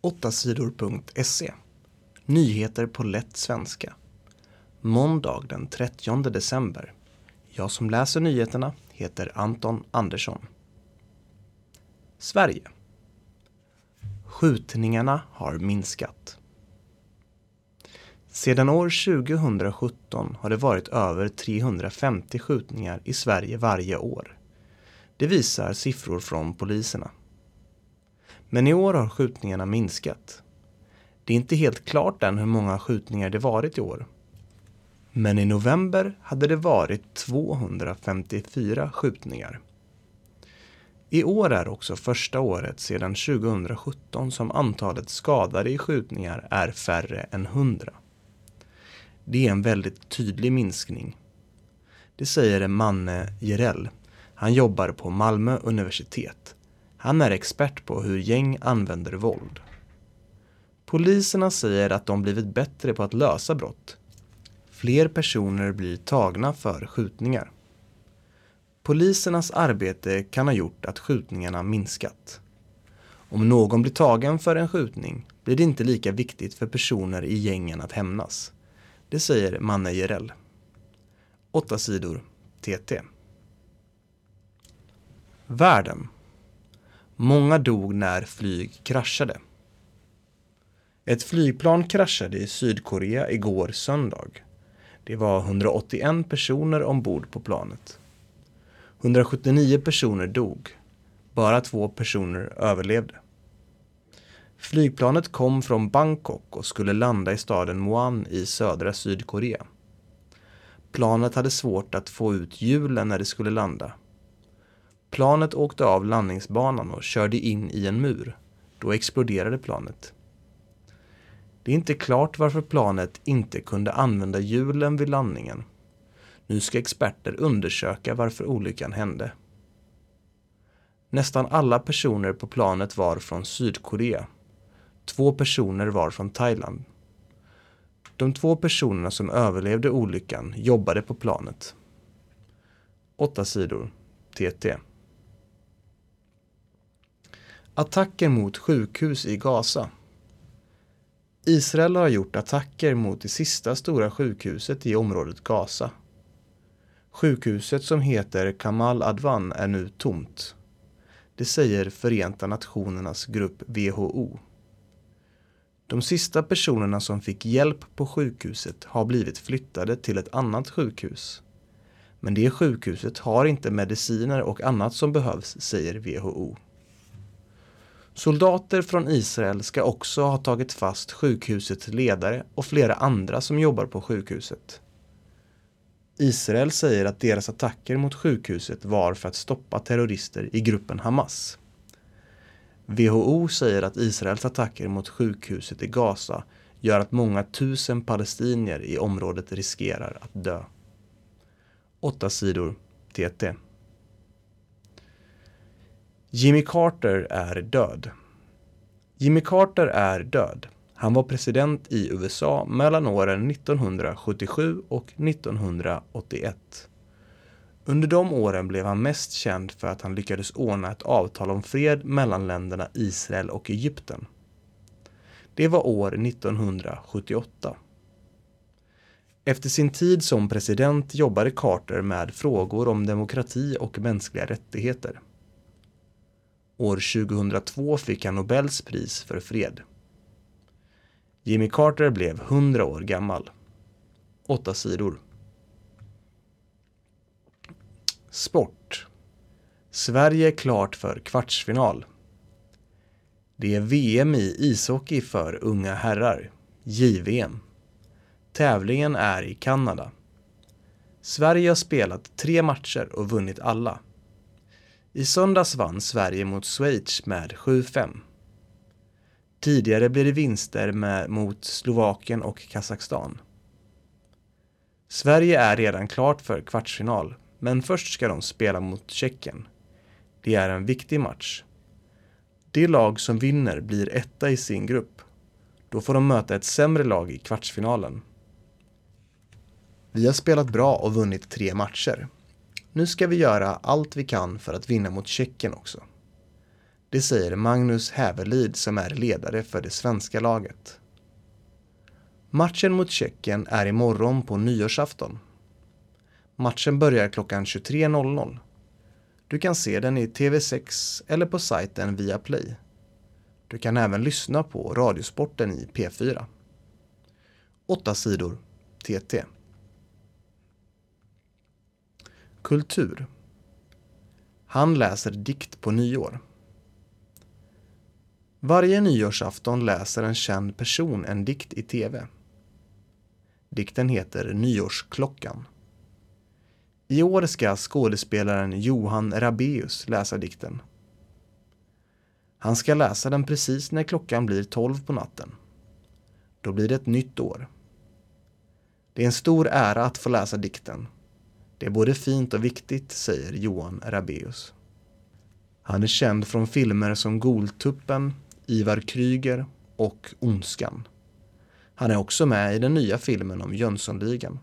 8sidor.se. Nyheter på lätt svenska. Måndag den 30 december. Jag som läser nyheterna heter Anton Andersson. Sverige. Skjutningarna har minskat. Sedan år 2017 har det varit över 350 skjutningar i Sverige varje år. Det visar siffror från poliserna. Men i år har skjutningarna minskat. Det är inte helt klart än hur många skjutningar det varit i år. Men i november hade det varit 254 skjutningar. I år är också första året sedan 2017 som antalet skadade i skjutningar är färre än 100. Det är en väldigt tydlig minskning. Det säger Manne Jerell. Han jobbar på Malmö universitet. Han är expert på hur gäng använder våld. Poliserna säger att de blivit bättre på att lösa brott. Fler personer blir tagna för skjutningar. Polisernas arbete kan ha gjort att skjutningarna minskat. Om någon blir tagen för en skjutning blir det inte lika viktigt för personer i gängen att hämnas. Det säger Manne Jerell. 8 sidor TT. Världen. Många dog när flyg kraschade. Ett flygplan kraschade i Sydkorea igår söndag. Det var 181 personer ombord på planet. 179 personer dog. Bara 2 personer överlevde. Flygplanet kom från Bangkok och skulle landa i staden Muan i södra Sydkorea. Planet hade svårt att få ut hjulen när det skulle landa. Planet åkte av landningsbanan och körde in i en mur. Då exploderade planet. Det är inte klart varför planet inte kunde använda hjulen vid landningen. Nu ska experter undersöka varför olyckan hände. Nästan alla personer på planet var från Sydkorea. 2 personer var från Thailand. De 2 personerna som överlevde olyckan jobbade på planet. 8 sidor TT. Attacker mot sjukhus i Gaza. Israel har gjort attacker mot det sista stora sjukhuset i området Gaza. Sjukhuset som heter Kamal Adwan är nu tomt. Det säger Förenta Nationernas grupp WHO. De sista personerna som fick hjälp på sjukhuset har blivit flyttade till ett annat sjukhus. Men det sjukhuset har inte mediciner och annat som behövs, säger WHO. Soldater från Israel ska också ha tagit fast sjukhusets ledare och flera andra som jobbar på sjukhuset. Israel säger att deras attacker mot sjukhuset var för att stoppa terrorister i gruppen Hamas. WHO säger att Israels attacker mot sjukhuset i Gaza gör att många tusen palestinier i området riskerar att dö. 8 sidor TT. Jimmy Carter är död. Jimmy Carter är död. Han var president i USA mellan åren 1977 och 1981. Under de åren blev han mest känd för att han lyckades ordna ett avtal om fred mellan länderna Israel och Egypten. Det var år 1978. Efter sin tid som president jobbade Carter med frågor om demokrati och mänskliga rättigheter. År 2002 fick han Nobels pris för fred. Jimmy Carter blev 100 år gammal. 8 sidor. Sport. Sverige är klart för kvartsfinal. Det är VM i ishockey för unga herrar, JVM. Tävlingen är i Kanada. Sverige har spelat 3 matcher och vunnit alla. I söndags vann Sverige mot Schweiz med 7-5. Tidigare blev det vinster mot Slovakien och Kazakstan. Sverige är redan klart för kvartsfinal, men först ska de spela mot Tjeckien. Det är en viktig match. Det lag som vinner blir etta i sin grupp. Då får de möta ett sämre lag i kvartsfinalen. Vi har spelat bra och vunnit 3 matcher. Nu ska vi göra allt vi kan för att vinna mot Tjeckien också. Det säger Magnus Hävelid som är ledare för det svenska laget. Matchen mot Tjeckien är imorgon på nyårsafton. Matchen börjar klockan 23.00. Du kan se den i TV6 eller på sajten Viaplay. Du kan även lyssna på Radiosporten i P4. 8 sidor TT. Kultur. Han läser dikt på nyår. Varje nyårsafton läser en känd person en dikt i TV. Dikten heter Nyårsklockan. I år ska skådespelaren Johan Rabaeus läsa dikten. Han ska läsa den precis när klockan blir 12 på natten. Då blir det ett nytt år. Det är en stor ära att få läsa dikten. Det är både fint och viktigt, säger Johan Rabaeus. Han är känd från filmer som Goltuppen, Ivar Kryger och Ondskan. Han är också med i den nya filmen om Jönssonligan.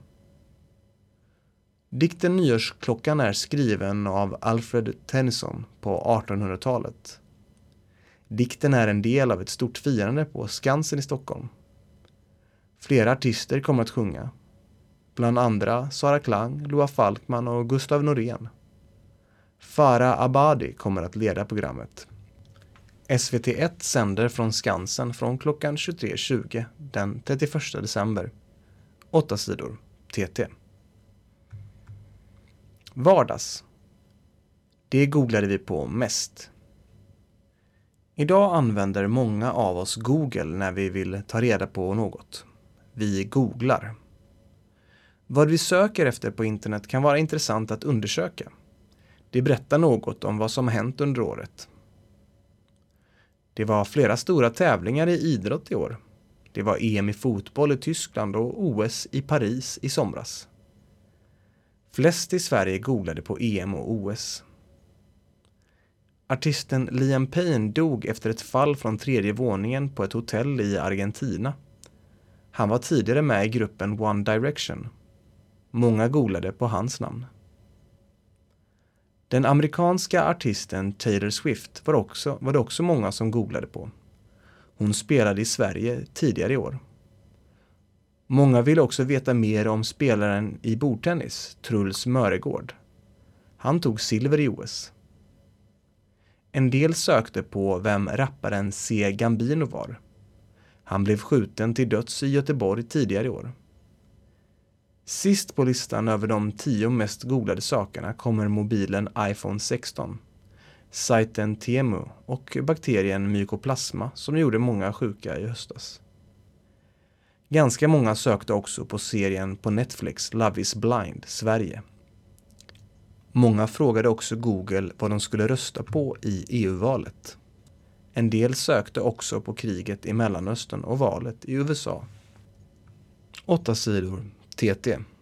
Dikten Nyårsklockan är skriven av Alfred Tennyson på 1800-talet. Dikten är en del av ett stort firande på Skansen i Stockholm. Flera artister kommer att sjunga. Bland andra Sara Klang, Loa Falkman och Gustav Norén. Farah Abadi kommer att leda programmet. SVT1 sänder från Skansen från klockan 23.20 den 31 december. 8 sidor TT. Vardags. Det googlade vi på mest. Idag använder många av oss Google när vi vill ta reda på något. Vi googlar. Vad vi söker efter på internet kan vara intressant att undersöka. Det berättar något om vad som hänt under året. Det var flera stora tävlingar i idrott i år. Det var EM i fotboll i Tyskland och OS i Paris i somras. Flest i Sverige googlade på EM och OS. Artisten Liam Payne dog efter ett fall från 3:e våningen på ett hotell i Argentina. Han var tidigare med i gruppen One Direction. Många googlade på hans namn. Den amerikanska artisten Taylor Swift var det också många som googlade på. Hon spelade i Sverige tidigare i år. Många ville också veta mer om spelaren i bordtennis, Truls Mörgård. Han tog silver i OS. En del sökte på vem rapparen C. Gambino var. Han blev skjuten till döds i Göteborg tidigare i år. Sist på listan över de 10 mest googlade sakerna kommer mobilen iPhone 16, sajten Temu och bakterien Mycoplasma som gjorde många sjuka i höstas. Ganska många sökte också på serien på Netflix Love is Blind, Sverige. Många frågade också Google vad de skulle rösta på i EU-valet. En del sökte också på kriget i Mellanöstern och valet i USA. 8 sidor TT.